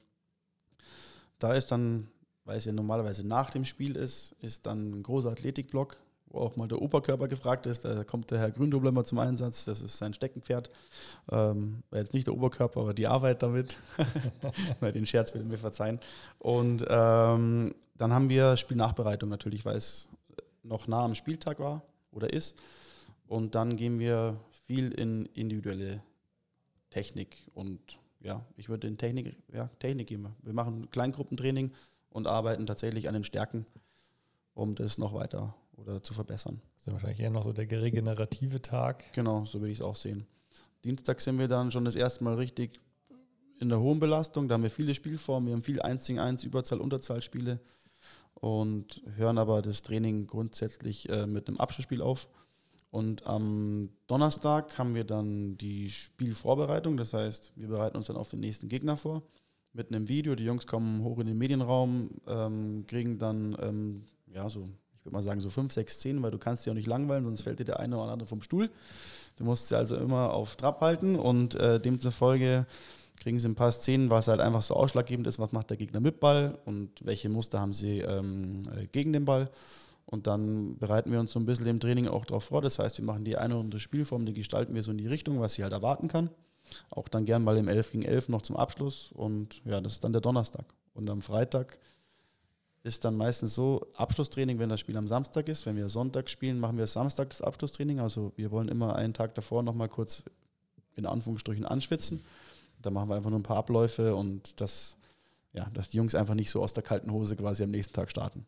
da ist dann, weil es ja normalerweise nach dem Spiel ist, ist dann ein großer Athletikblock, wo auch mal der Oberkörper gefragt ist. Da kommt der Herr Gründobler immer zum Einsatz. Das ist sein Steckenpferd. Ähm, war jetzt nicht der Oberkörper, aber die Arbeit damit. Den Scherz will mir verzeihen. Und ähm, dann haben wir Spielnachbereitung natürlich, weil es noch nah am Spieltag war oder ist. Und dann gehen wir viel in individuelle Technik. Und ja, ich würde in Technik, ja, Technik gehen. Wir machen Kleingruppentraining und arbeiten tatsächlich an den Stärken, um das noch weiter oder zu verbessern. Das ist wahrscheinlich eher noch so der regenerative Tag. Genau, so würde ich es auch sehen. Dienstag sind wir dann schon das erste Mal richtig in der hohen Belastung. Da haben wir viele Spielformen. Wir haben viel eins gegen eins, Überzahl-, Unterzahlspiele und hören aber das Training grundsätzlich äh, mit einem Abschlussspiel auf. Und am Donnerstag haben wir dann die Spielvorbereitung. Das heißt, wir bereiten uns dann auf den nächsten Gegner vor mit einem Video. Die Jungs kommen hoch in den Medienraum, ähm, kriegen dann, ähm, ja, so, ich würde mal sagen, so fünf, sechs Szenen, weil du kannst dich auch nicht langweilen, sonst fällt dir der eine oder andere vom Stuhl. Du musst sie also immer auf Trab halten und äh, demzufolge kriegen sie ein paar Szenen, was halt einfach so ausschlaggebend ist, was macht der Gegner mit Ball und welche Muster haben sie ähm, gegen den Ball. Und dann bereiten wir uns so ein bisschen im Training auch darauf vor. Das heißt, wir machen die eine oder andere Spielform, die gestalten wir so in die Richtung, was sie halt erwarten kann. Auch dann gern mal im elf gegen elf noch zum Abschluss. Und ja, das ist dann der Donnerstag. Und am Freitag ist dann meistens so Abschlusstraining, wenn das Spiel am Samstag ist. Wenn wir Sonntag spielen, machen wir Samstag das Abschlusstraining. Also wir wollen immer einen Tag davor nochmal kurz in Anführungsstrichen anschwitzen. Da machen wir einfach nur ein paar Abläufe und das, ja, dass die Jungs einfach nicht so aus der kalten Hose quasi am nächsten Tag starten.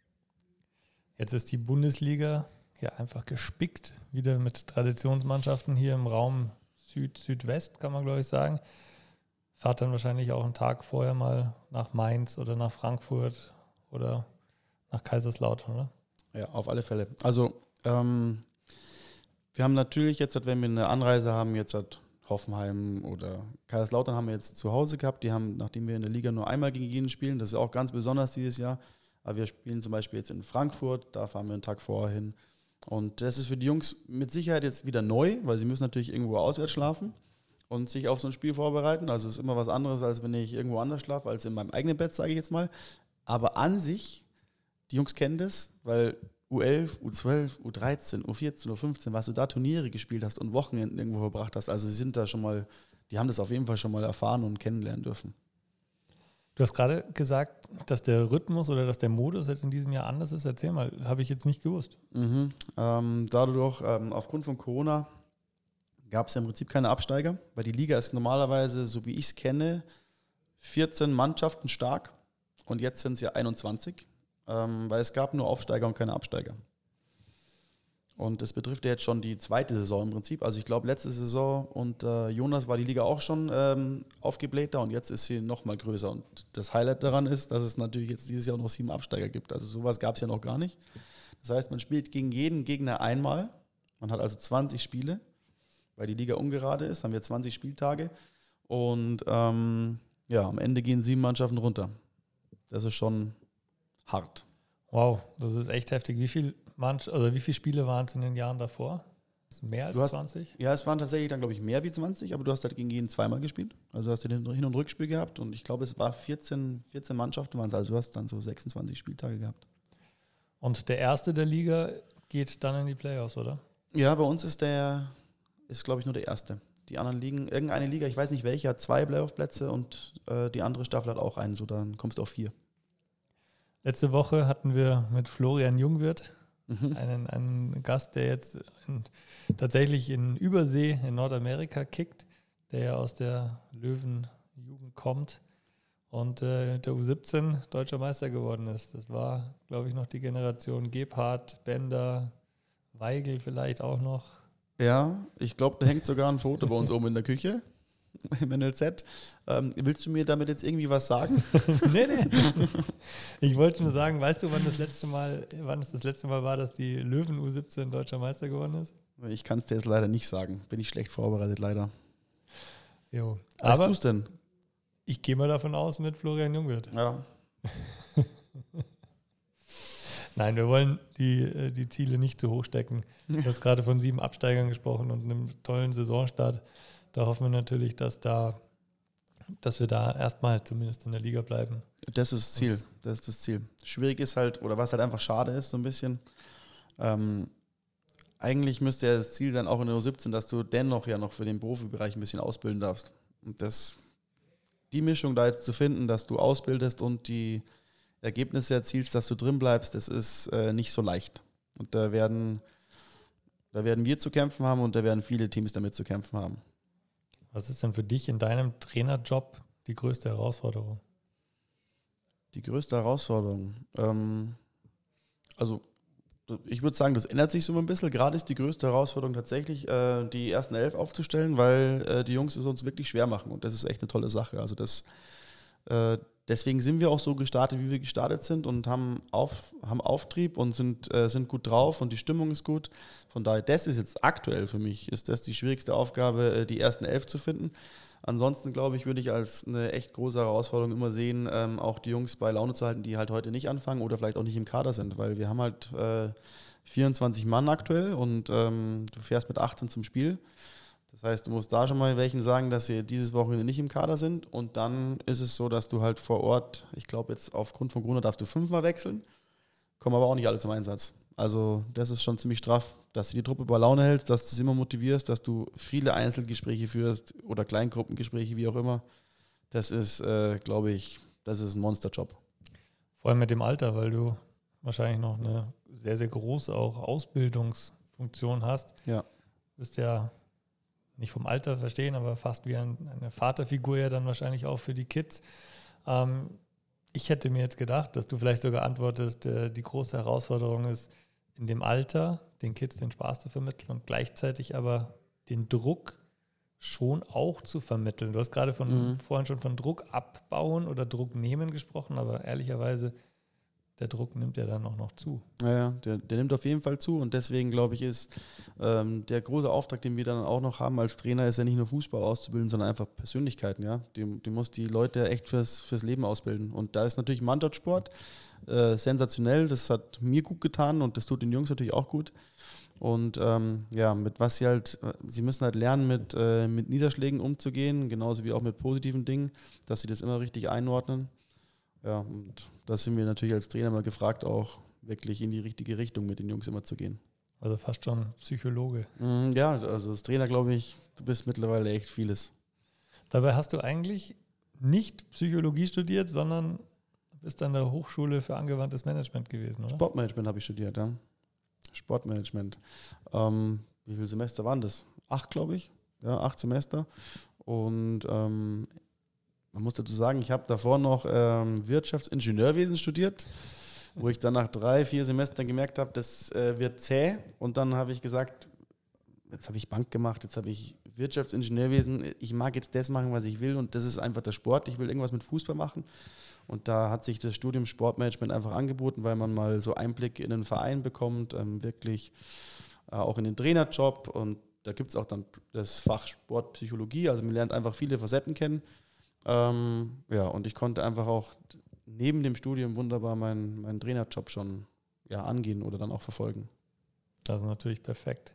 Jetzt ist die Bundesliga ja einfach gespickt, wieder mit Traditionsmannschaften hier im Raum Süd-Südwest, kann man glaube ich sagen. Fahrt dann wahrscheinlich auch einen Tag vorher mal nach Mainz oder nach Frankfurt oder nach Kaiserslautern, oder? Ja, auf alle Fälle. Also ähm, wir haben natürlich jetzt, wenn wir eine Anreise haben, jetzt hat Hoffenheim oder Kaiserslautern haben wir jetzt zu Hause gehabt. Die haben, nachdem wir in der Liga nur einmal gegen jeden spielen, das ist auch ganz besonders dieses Jahr. Aber wir spielen zum Beispiel jetzt in Frankfurt, da fahren wir einen Tag vorher hin. Und das ist für die Jungs mit Sicherheit jetzt wieder neu, weil sie müssen natürlich irgendwo auswärts schlafen und sich auf so ein Spiel vorbereiten. Also es ist immer was anderes, als wenn ich irgendwo anders schlafe, als in meinem eigenen Bett, sage ich jetzt mal. Aber an sich, die Jungs kennen das, weil U elf, U zwölf, U dreizehn, U vierzehn, U fünfzehn, was du da Turniere gespielt hast und Wochenenden irgendwo verbracht hast, also sie sind da schon mal, die haben das auf jeden Fall schon mal erfahren und kennenlernen dürfen. Du hast gerade gesagt, dass der Rhythmus oder dass der Modus jetzt in diesem Jahr anders ist. Erzähl mal, habe ich jetzt nicht gewusst. Mhm. Ähm, dadurch, ähm, aufgrund von Corona, gab es ja im Prinzip keine Absteiger, weil die Liga ist normalerweise, so wie ich es kenne, vierzehn Mannschaften stark und jetzt sind es ja einundzwanzig, ähm, weil es gab nur Aufsteiger und keine Absteiger. Und das betrifft ja jetzt schon die zweite Saison im Prinzip. Also ich glaube, letzte Saison unter Jonas war die Liga auch schon ähm, aufgeblähter und jetzt ist sie noch mal größer. Und das Highlight daran ist, dass es natürlich jetzt dieses Jahr noch sieben Absteiger gibt. Also sowas gab es ja noch gar nicht. Das heißt, man spielt gegen jeden Gegner einmal. Man hat also zwanzig Spiele, weil die Liga ungerade ist, haben wir zwanzig Spieltage. Und ähm, ja, am Ende gehen sieben Mannschaften runter. Das ist schon hart. Wow, das ist echt heftig. Wie viel Manch, also wie viele Spiele waren es in den Jahren davor? Mehr als Du hast- zwanzig? Ja, es waren tatsächlich dann, glaube ich, mehr wie zwanzig, aber du hast halt gegen jeden zweimal gespielt. Also du hast den Hin- und Rückspiel gehabt und ich glaube, es war vierzehn, vierzehn Mannschaften waren es, also du hast dann so sechsundzwanzig Spieltage gehabt. Und der erste der Liga geht dann in die Playoffs, oder? Ja, bei uns ist der, ist glaube ich nur der erste. Die anderen Ligen, irgendeine Liga, ich weiß nicht welche, hat zwei Playoff-Plätze und äh, die andere Staffel hat auch einen, so dann kommst du auf vier. Letzte Woche hatten wir mit Florian Jungwirth Mhm. einen, einen Gast, der jetzt in, tatsächlich in Übersee in Nordamerika kickt, der ja aus der Löwenjugend kommt und äh, der U siebzehn deutscher Meister geworden ist. Das war, glaube ich, noch die Generation Gebhardt, Bender, Weigel vielleicht auch noch. Ja, ich glaube, da hängt sogar ein Foto bei uns oben in der Küche im N L Z. Ähm, willst du mir damit jetzt irgendwie was sagen? nee, nee. Ich wollte nur sagen, weißt du, wann das letzte Mal, wann es das letzte Mal war, dass die Löwen U siebzehn deutscher Meister geworden ist? Ich kann es dir jetzt leider nicht sagen. Bin ich schlecht vorbereitet, leider. Jo. Weißt Aber du es denn? ich gehe mal davon aus mit Florian Jungwirth. Ja. Nein, wir wollen die, äh, die Ziele nicht zu hoch stecken. Du hast gerade von sieben Absteigern gesprochen und einem tollen Saisonstart. Da hoffen wir natürlich, dass, da, dass wir da erstmal zumindest in der Liga bleiben. Das ist das Ziel. Das ist das Ziel. Schwierig ist halt, oder was halt einfach schade ist, so ein bisschen. Ähm, eigentlich müsste ja das Ziel sein, auch in der U siebzehn, dass du dennoch ja noch für den Profibereich ein bisschen ausbilden darfst. Und das, die Mischung da jetzt zu finden, dass du ausbildest und die Ergebnisse erzielst, dass du drin bleibst, das ist äh, nicht so leicht. Und da werden, da werden wir zu kämpfen haben und da werden viele Teams damit zu kämpfen haben. Was ist denn für dich in deinem Trainerjob die größte Herausforderung? Die größte Herausforderung. Ähm, also ich würde sagen, das ändert sich so ein bisschen. Gerade ist die größte Herausforderung tatsächlich, äh, die ersten elf aufzustellen, weil äh, die Jungs es uns wirklich schwer machen und das ist echt eine tolle Sache. Also das, äh, deswegen sind wir auch so gestartet, wie wir gestartet sind und haben, auf, haben Auftrieb und sind, äh, sind gut drauf und die Stimmung ist gut. Von daher, das ist jetzt aktuell für mich, ist das die schwierigste Aufgabe, äh, die ersten elf zu finden. Ansonsten, glaube ich, würde ich als eine echt große Herausforderung immer sehen, ähm, auch die Jungs bei Laune zu halten, die halt heute nicht anfangen oder vielleicht auch nicht im Kader sind, weil wir haben halt äh, vierundzwanzig Mann aktuell und ähm, du fährst mit achtzehn zum Spiel. Das heißt, du musst da schon mal welchen sagen, dass sie dieses Wochenende nicht im Kader sind und dann ist es so, dass du halt vor Ort, ich glaube jetzt aufgrund von Corona darfst du fünfmal wechseln, kommen aber auch nicht alle zum Einsatz. Also das ist schon ziemlich straff, dass du die Truppe bei Laune hältst, dass du sie immer motivierst, dass du viele Einzelgespräche führst oder Kleingruppengespräche, wie auch immer. Das ist, äh, glaube ich, das ist ein Monsterjob. Vor allem mit dem Alter, weil du wahrscheinlich noch eine sehr, sehr große auch Ausbildungsfunktion hast. Ja. Du bist ja nicht vom Alter verstehen, aber fast wie ein, eine Vaterfigur ja dann wahrscheinlich auch für die Kids. Ähm, ich hätte mir jetzt gedacht, dass du vielleicht sogar antwortest, äh, die große Herausforderung ist, in dem Alter den Kids den Spaß zu vermitteln und gleichzeitig aber den Druck schon auch zu vermitteln. Du hast gerade von, Mhm. vorhin schon von Druck abbauen oder Druck nehmen gesprochen, aber ehrlicherweise, der Druck nimmt ja dann auch noch zu. Ja, der, der nimmt auf jeden Fall zu und deswegen glaube ich ist ähm, der große Auftrag, den wir dann auch noch haben als Trainer, ist ja nicht nur Fußball auszubilden, sondern einfach Persönlichkeiten. Ja, die, die muss die Leute echt fürs, fürs Leben ausbilden und da ist natürlich Mannschaftssport äh, sensationell, das hat mir gut getan und das tut den Jungs natürlich auch gut und ähm, ja, mit was sie halt, sie müssen halt lernen, mit, äh, mit Niederschlägen umzugehen, genauso wie auch mit positiven Dingen, dass sie das immer richtig einordnen. Ja, und da sind wir natürlich als Trainer mal gefragt, auch wirklich in die richtige Richtung mit den Jungs immer zu gehen. Also fast schon Psychologe. Mhm, ja, also als Trainer glaube ich, du bist mittlerweile echt vieles. Dabei hast du eigentlich nicht Psychologie studiert, sondern bist an der Hochschule für angewandtes Management gewesen, oder? Sportmanagement habe ich studiert, ja. Sportmanagement. Ähm, wie viele Semester waren das? Acht, glaube ich. Ja, acht Semester. Und ähm, man muss dazu sagen, ich habe davor noch ähm, Wirtschaftsingenieurwesen studiert, wo ich dann nach drei, vier Semestern gemerkt habe, das äh, wird zäh. Und dann habe ich gesagt, jetzt habe ich Bank gemacht, jetzt habe ich Wirtschaftsingenieurwesen. Ich mag jetzt das machen, was ich will und das ist einfach der Sport. Ich will irgendwas mit Fußball machen. Und da hat sich das Studium Sportmanagement einfach angeboten, weil man mal so Einblick in den Verein bekommt, ähm, wirklich äh, auch in den Trainerjob. Und da gibt es auch dann das Fach Sportpsychologie. Also man lernt einfach viele Facetten kennen. Ähm, ja, und ich konnte einfach auch neben dem Studium wunderbar meinen, meinen Trainerjob schon ja, angehen oder dann auch verfolgen. Das ist natürlich perfekt.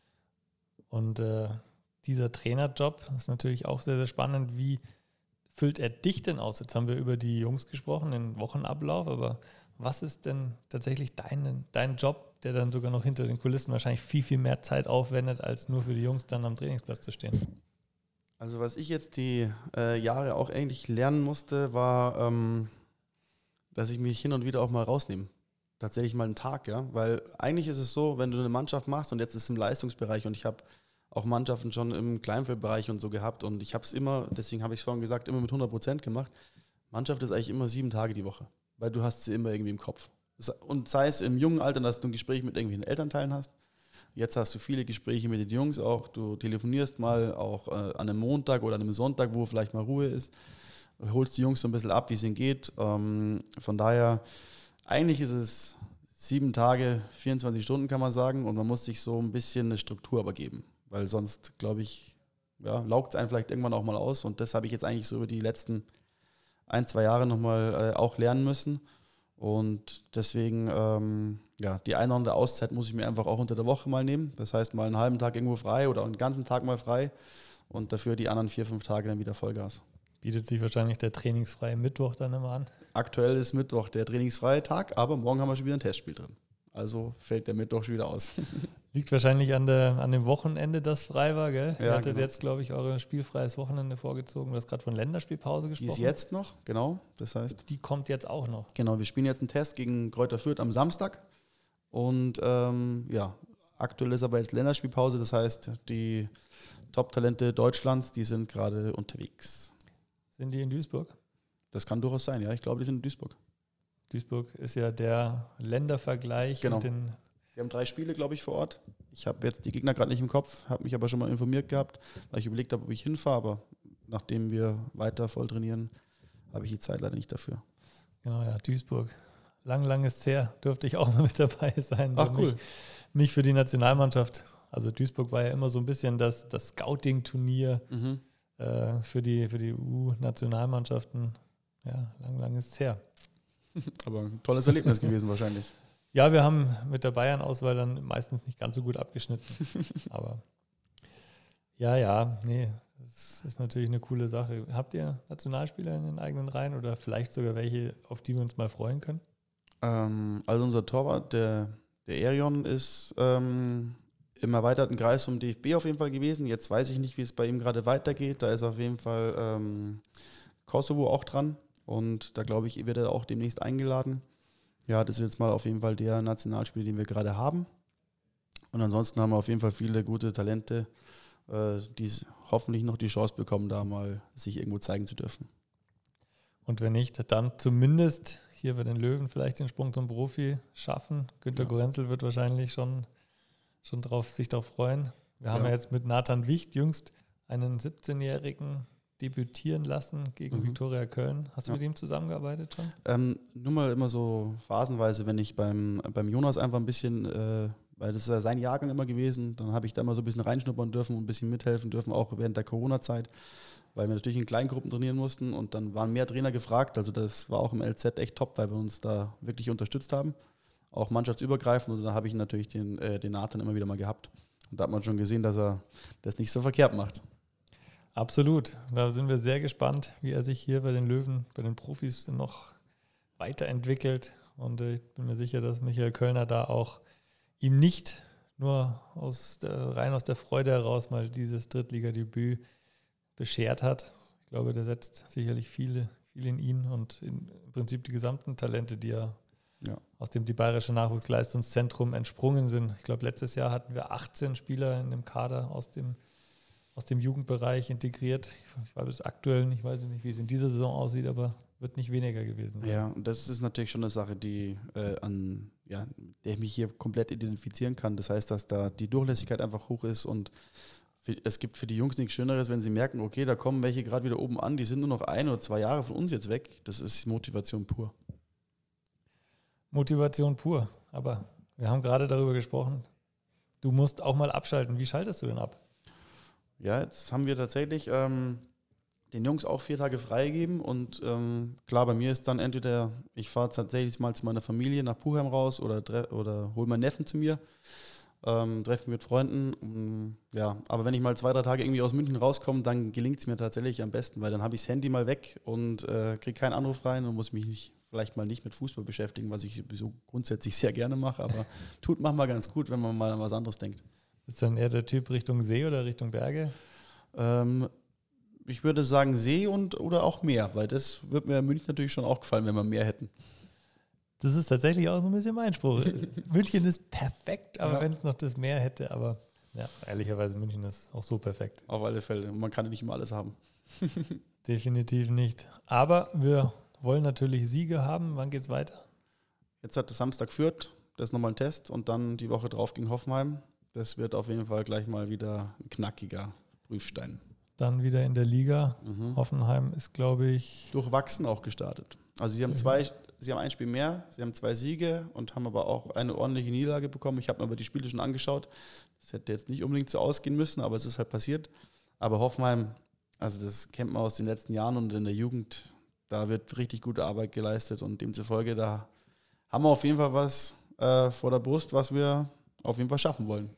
Und äh, dieser Trainerjob ist natürlich auch sehr, sehr spannend. Wie füllt er dich denn aus? Jetzt haben wir über die Jungs gesprochen, den Wochenablauf, aber was ist denn tatsächlich dein, dein Job, der dann sogar noch hinter den Kulissen wahrscheinlich viel, viel mehr Zeit aufwendet, als nur für die Jungs dann am Trainingsplatz zu stehen? Also was ich jetzt die äh, Jahre auch eigentlich lernen musste, war, ähm, dass ich mich hin und wieder auch mal rausnehme. Tatsächlich mal einen Tag, ja. Weil eigentlich ist es so, wenn du eine Mannschaft machst und jetzt ist es im Leistungsbereich und ich habe auch Mannschaften schon im Kleinfeldbereich und so gehabt und ich habe es immer, deswegen habe ich es vorhin gesagt, immer mit hundert Prozent gemacht. Mannschaft ist eigentlich immer sieben Tage die Woche, weil du hast sie immer irgendwie im Kopf. Und sei es im jungen Alter, dass du ein Gespräch mit irgendwelchen Elternteilen hast. Jetzt hast du viele Gespräche mit den Jungs auch. Du telefonierst mal auch äh, an einem Montag oder an einem Sonntag, wo vielleicht mal Ruhe ist. Holst die Jungs so ein bisschen ab, wie es ihnen geht. Ähm, von daher, eigentlich ist es sieben Tage, vierundzwanzig Stunden kann man sagen. Und man muss sich so ein bisschen eine Struktur aber geben. Weil sonst, glaube ich, ja, laugt es einen vielleicht irgendwann auch mal aus. Und das habe ich jetzt eigentlich so über die letzten ein, zwei Jahre nochmal äh, auch lernen müssen. Und deswegen, ähm, ja, die eine oder andere Auszeit muss ich mir einfach auch unter der Woche mal nehmen. Das heißt, mal einen halben Tag irgendwo frei oder einen ganzen Tag mal frei und dafür die anderen vier, fünf Tage dann wieder Vollgas. Bietet sich wahrscheinlich der trainingsfreie Mittwoch dann immer an? Aktuell ist Mittwoch der trainingsfreie Tag, aber morgen haben wir schon wieder ein Testspiel drin. Also fällt der Mittwoch schon wieder aus. Liegt wahrscheinlich an, der, an dem Wochenende, das frei war, gell? Ja, Ihr hattet genau. jetzt, glaube ich, eure spielfreies Wochenende vorgezogen. Du hast gerade von Länderspielpause Die gesprochen. ist jetzt noch, genau. Das heißt, Die kommt jetzt auch noch. genau, wir spielen jetzt einen Test gegen Greuther Fürth am Samstag. Und ähm, ja, aktuell ist aber jetzt Länderspielpause. Das heißt, die Top-Talente Deutschlands, die sind gerade unterwegs. Sind die in Duisburg? Das kann durchaus sein, ja. Ich glaube, die sind in Duisburg. Duisburg ist ja der Ländervergleich. Genau. Mit den Wir haben drei Spiele, glaube ich, vor Ort. Ich habe jetzt die Gegner gerade nicht im Kopf, habe mich aber schon mal informiert gehabt, weil ich überlegt habe, ob ich hinfahre. Aber nachdem wir weiter voll trainieren, habe ich die Zeit leider nicht dafür. Genau, ja, Duisburg. Lang, lang ist es her. Durfte ich auch mal mit dabei sein. Ach, cool. Mich, mich für die Nationalmannschaft. Also Duisburg war ja immer so ein bisschen das, das Scouting-Turnier Mhm. äh, für die, für die U Nationalmannschaften. Ja, lang, lang ist es her. Aber ein tolles Erlebnis gewesen wahrscheinlich. Ja, wir haben mit der Bayern-Auswahl dann meistens nicht ganz so gut abgeschnitten. Aber ja, ja, nee, das ist natürlich eine coole Sache. Habt ihr Nationalspieler in den eigenen Reihen oder vielleicht sogar welche, auf die wir uns mal freuen können? Ähm, also unser Torwart, der, der Erion, ist ähm, im erweiterten Kreis vom D F B auf jeden Fall gewesen. Jetzt weiß ich nicht, wie es bei ihm gerade weitergeht. Da ist auf jeden Fall ähm, Kosovo auch dran. Und da glaube ich, wird er auch demnächst eingeladen. Ja, das ist jetzt mal auf jeden Fall der Nationalspieler, den wir gerade haben. Und ansonsten haben wir auf jeden Fall viele gute Talente, äh, die hoffentlich noch die Chance bekommen, da mal sich irgendwo zeigen zu dürfen. Und wenn nicht, dann zumindest hier bei den Löwen vielleicht den Sprung zum Profi schaffen. Günter Ja. Gorenzel wird wahrscheinlich schon, schon drauf, sich darauf freuen. Wir haben Ja. ja jetzt mit Nathan Wicht jüngst einen siebzehnjährigen debütieren lassen gegen Mhm. Viktoria Köln. Hast du Ja. mit ihm zusammengearbeitet schon? Ähm, nur mal immer so phasenweise, wenn ich beim, beim Jonas einfach ein bisschen, äh, weil das ist ja sein Jahrgang immer gewesen, dann habe ich da mal so ein bisschen reinschnuppern dürfen und ein bisschen mithelfen dürfen, auch während der Corona-Zeit, weil wir natürlich in Kleingruppen trainieren mussten und dann waren mehr Trainer gefragt. Also das war auch im L Z echt top, weil wir uns da wirklich unterstützt haben, auch mannschaftsübergreifend. Und dann habe ich natürlich den, äh, den Nathan immer wieder mal gehabt. Und da hat man schon gesehen, dass er das nicht so verkehrt macht. Absolut. Da sind wir sehr gespannt, wie er sich hier bei den Löwen, bei den Profis noch weiterentwickelt. Und äh, ich bin mir sicher, dass Michael Kölner da auch ihm nicht nur aus der, rein aus der Freude heraus mal dieses Drittligadebüt beschert hat. Ich glaube, der setzt sicherlich viele, viel in ihn und in, im Prinzip die gesamten Talente, die ja, Ja. aus dem die Bayerische Nachwuchsleistungszentrum entsprungen sind. Ich glaube, letztes Jahr hatten wir achtzehn Spieler in dem Kader aus dem aus dem Jugendbereich integriert. Ich weiß es aktuell nicht, weiß nicht, wie es in dieser Saison aussieht, aber wird nicht weniger gewesen sein. Ja, und das ist natürlich schon eine Sache, die äh, an, ja, der ich mich hier komplett identifizieren kann. Das heißt, dass da die Durchlässigkeit einfach hoch ist und für, es gibt für die Jungs nichts Schöneres, wenn sie merken, okay, da kommen welche gerade wieder oben an, die sind nur noch ein oder zwei Jahre von uns jetzt weg. Das ist Motivation pur. Motivation pur, aber wir haben gerade darüber gesprochen, du musst auch mal abschalten. Wie schaltest du denn ab? Ja, jetzt haben wir tatsächlich ähm, den Jungs auch vier Tage freigegeben und ähm, klar, bei mir ist dann entweder, ich fahre tatsächlich mal zu meiner Familie nach Puchheim raus oder, oder hole meinen Neffen zu mir, ähm, treffe mich mit Freunden. Um, ja, aber wenn ich mal zwei, drei Tage irgendwie aus München rauskomme, dann gelingt es mir tatsächlich am besten, weil dann habe ich das Handy mal weg und äh, kriege keinen Anruf rein und muss mich nicht, vielleicht mal nicht mit Fußball beschäftigen, was ich sowieso grundsätzlich sehr gerne mache, aber tut manchmal ganz gut, wenn man mal an was anderes denkt. Ist dann eher der Typ Richtung See oder Richtung Berge? Ähm, ich würde sagen See und oder auch Meer, weil das würde mir in München natürlich schon auch gefallen, wenn wir mehr hätten. Das ist tatsächlich auch so ein bisschen mein Spruch. München ist perfekt, aber Ja. wenn es noch das Meer hätte, aber ja, ehrlicherweise München ist auch so perfekt. Auf alle Fälle. Man kann ja nicht immer alles haben. Definitiv nicht. Aber wir wollen natürlich Siege haben. Wann geht's weiter? Jetzt hat Samstag Fürth, das ist nochmal ein Test und dann die Woche drauf gegen Hoffenheim. Das wird auf jeden Fall gleich mal wieder ein knackiger Prüfstein. Dann wieder in der Liga. Mhm. Hoffenheim ist, glaube ich, Durchwachsen auch gestartet. Also sie haben zwei, sie haben ein Spiel mehr, sie haben zwei Siege und haben aber auch eine ordentliche Niederlage bekommen. Ich habe mir aber die Spiele schon angeschaut. Das hätte jetzt nicht unbedingt so ausgehen müssen, aber es ist halt passiert. Aber Hoffenheim, also das kennt man aus den letzten Jahren und in der Jugend, da wird richtig gute Arbeit geleistet und demzufolge, da haben wir auf jeden Fall was äh, vor der Brust, was wir auf jeden Fall schaffen wollen.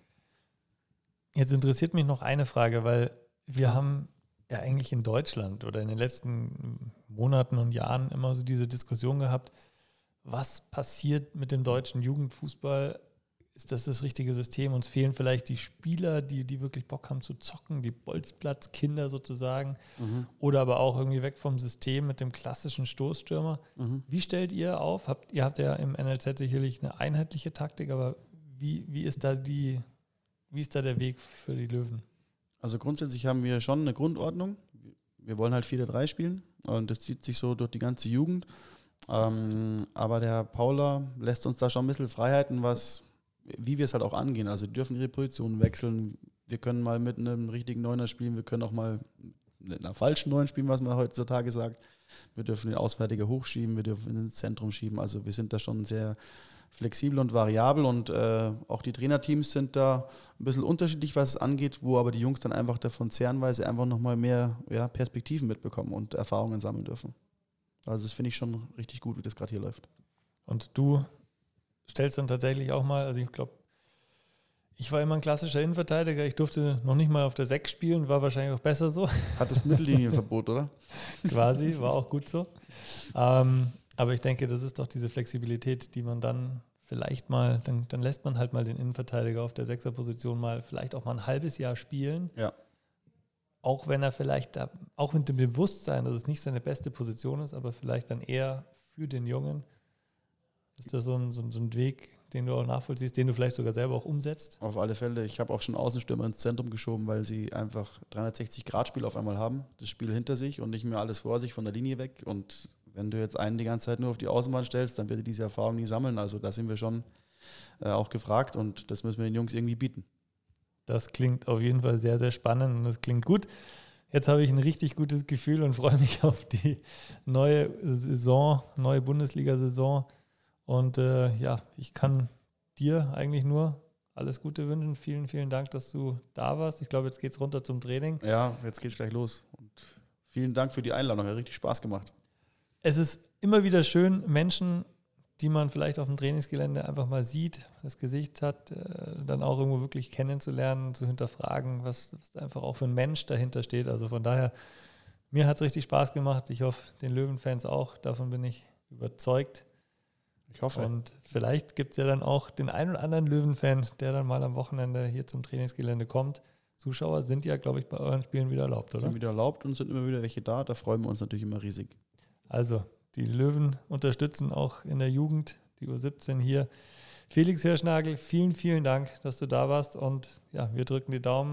Jetzt interessiert mich noch eine Frage, weil wir haben ja eigentlich in Deutschland oder in den letzten Monaten und Jahren immer so diese Diskussion gehabt, was passiert mit dem deutschen Jugendfußball? Ist das das richtige System? Uns fehlen vielleicht die Spieler, die, die wirklich Bock haben zu zocken, die Bolzplatzkinder sozusagen, Mhm. oder aber auch irgendwie weg vom System mit dem klassischen Stoßstürmer. Mhm. Wie stellt ihr auf? Habt, ihr habt ja im N L Z sicherlich eine einheitliche Taktik, aber wie, wie ist da die, wie ist da der Weg für die Löwen? Also grundsätzlich haben wir schon eine Grundordnung. Wir wollen halt vier drei spielen und das zieht sich so durch die ganze Jugend. Ähm, aber der Herr Paula lässt uns da schon ein bisschen Freiheiten, was, wie wir es halt auch angehen. Also wir dürfen ihre Positionen wechseln. Wir können mal mit einem richtigen Neuner spielen. Wir können auch mal mit einer falschen Neun spielen, was man heutzutage sagt. Wir dürfen den Auswärtiger hochschieben, wir dürfen ins Zentrum schieben. Also wir sind da schon sehr flexibel und variabel und äh, auch die Trainerteams sind da ein bisschen unterschiedlich, was es angeht, wo aber die Jungs dann einfach davon zehrenweise einfach nochmal mehr ja, Perspektiven mitbekommen und Erfahrungen sammeln dürfen. Also das finde ich schon richtig gut, wie das gerade hier läuft. Und du stellst dann tatsächlich auch mal, also ich glaube, ich war immer ein klassischer Innenverteidiger, ich durfte noch nicht mal auf der sechs spielen, war wahrscheinlich auch besser so. Hat das Mittellinienverbot, oder? Quasi, war auch gut so. Ähm, aber ich denke, das ist doch diese Flexibilität, die man dann vielleicht mal, dann, dann lässt man halt mal den Innenverteidiger auf der Sechserposition mal vielleicht auch mal ein halbes Jahr spielen. Ja. Auch wenn er vielleicht, da, auch mit dem Bewusstsein, dass es nicht seine beste Position ist, aber vielleicht dann eher für den Jungen. Ist das so ein, so, so ein Weg, den du auch nachvollziehst, den du vielleicht sogar selber auch umsetzt? Auf alle Fälle. Ich habe auch schon Außenstürmer ins Zentrum geschoben, weil sie einfach dreihundertsechzig Grad Spiel auf einmal haben. Das Spiel hinter sich und nicht mehr alles vor sich von der Linie weg. Und wenn du jetzt einen die ganze Zeit nur auf die Außenbahn stellst, dann wird er diese Erfahrung nie sammeln. Also da sind wir schon äh, auch gefragt und das müssen wir den Jungs irgendwie bieten. Das klingt auf jeden Fall sehr, sehr spannend und das klingt gut. Jetzt habe ich ein richtig gutes Gefühl und freue mich auf die neue Saison, neue Bundesliga-Saison. Und äh, ja, ich kann dir eigentlich nur alles Gute wünschen. Vielen, vielen Dank, dass du da warst. Ich glaube, jetzt geht es runter zum Training. Ja, jetzt geht's gleich los. Und vielen Dank für die Einladung, hat richtig Spaß gemacht. Es ist immer wieder schön, Menschen, die man vielleicht auf dem Trainingsgelände einfach mal sieht, das Gesicht hat, äh, dann auch irgendwo wirklich kennenzulernen, zu hinterfragen, was, was einfach auch für ein Mensch dahinter steht. Also von daher, mir hat es richtig Spaß gemacht. Ich hoffe, den Löwenfans auch. Davon bin ich überzeugt. Ich hoffe. Und vielleicht gibt es ja dann auch den einen oder anderen Löwenfan, der dann mal am Wochenende hier zum Trainingsgelände kommt. Zuschauer sind ja, glaube ich, bei euren Spielen wieder erlaubt, oder? Sind wieder erlaubt und sind immer wieder welche da. Da freuen wir uns natürlich immer riesig. Also, die Löwen unterstützen auch in der Jugend, die U siebzehn hier. Felix Hirschnagel, vielen, vielen Dank, dass du da warst. Und ja, wir drücken die Daumen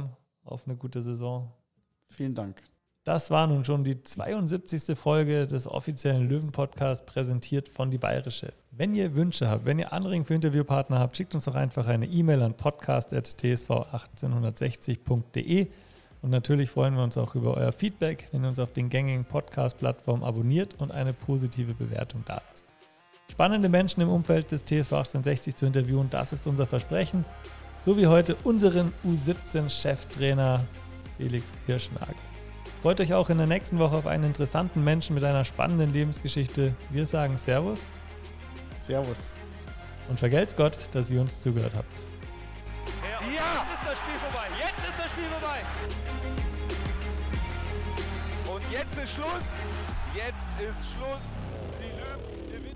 auf eine gute Saison. Vielen Dank. Das war nun schon die zweiundsiebzigste Folge des offiziellen Löwen-Podcasts, präsentiert von die Bayerische. Wenn ihr Wünsche habt, wenn ihr Anregungen für Interviewpartner habt, schickt uns doch einfach eine E-Mail an podcast at t s v achtzehnhundertsechzig punkt d e. Und natürlich freuen wir uns auch über euer Feedback, wenn ihr uns auf den gängigen Podcast-Plattformen abonniert und eine positive Bewertung da lasst. Spannende Menschen im Umfeld des T S V achtzehnhundertsechzig zu interviewen, das ist unser Versprechen. So wie heute unseren U siebzehn-Cheftrainer Felix Hirschnagel. Freut euch auch in der nächsten Woche auf einen interessanten Menschen mit einer spannenden Lebensgeschichte. Wir sagen Servus. Servus. Und vergelt's Gott, dass ihr uns zugehört habt. Ja, jetzt ist das Spiel vorbei. Jetzt ist das Spiel vorbei. Und jetzt ist Schluss. Jetzt ist Schluss. Die Löwen gewinnen.